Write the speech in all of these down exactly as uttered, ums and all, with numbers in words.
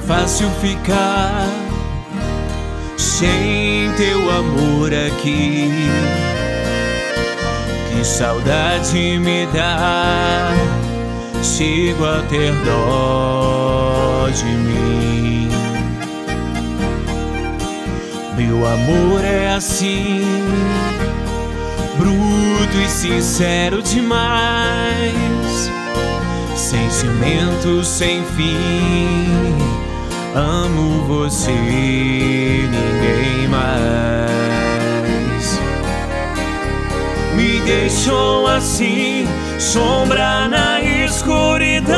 fácil ficar sem teu amor aqui. Que saudade me dá, chego a ter dó de mim. Meu amor é assim, bruto e sincero demais, sentimento sem fim. Amo você, ninguém mais. Me deixou assim, sombra na escuridão.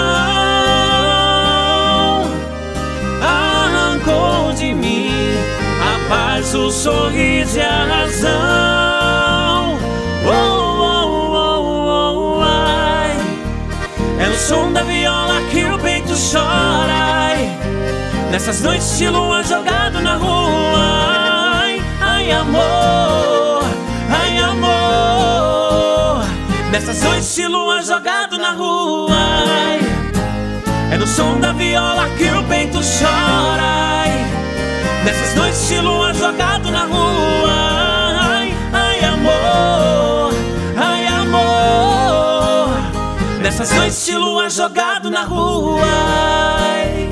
Arrancou de mim a paz, o sorriso e a razão. Oh, oh, oh, oh, ai. É o som da viola que o peito chora, ai. Nessas noites de lua jogado na rua, ai, ai amor, ai amor. Nessas noites de lua jogado na rua, ai. É no som da viola que o peito chora, ai. Nessas noites de lua jogado na rua, ai, ai amor, ai amor. Nessas noites de lua jogado na rua, ai.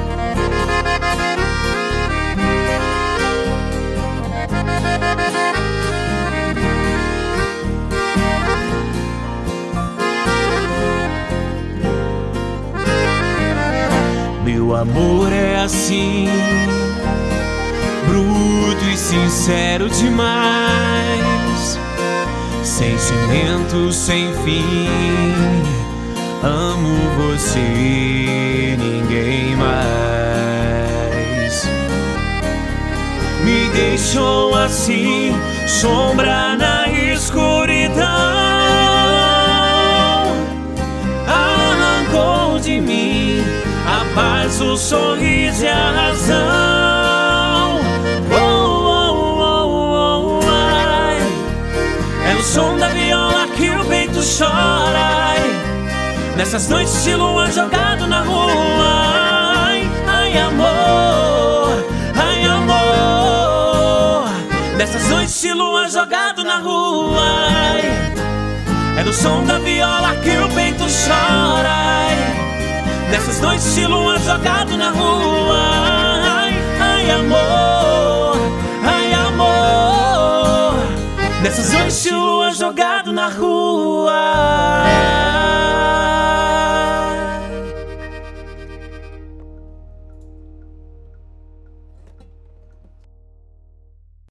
Meu amor é assim, bruto e sincero demais, sentimento sem fim. Amo você, ninguém mais. Me deixou assim, sombra na escuridão. Arrancou de mim a paz, o sorriso e a razão. Oh, oh, oh, oh, ai. É o som da viola que o peito chora, ai. Nessas noites de lua jogado na rua, ai, ai amor, ai amor. Nessas noites de lua jogado na rua, ai. É no som da viola que o peito chora, ai. Nessas noites de lua jogado na rua, ai, ai amor, ai amor. Nessas noites de lua jogado na rua.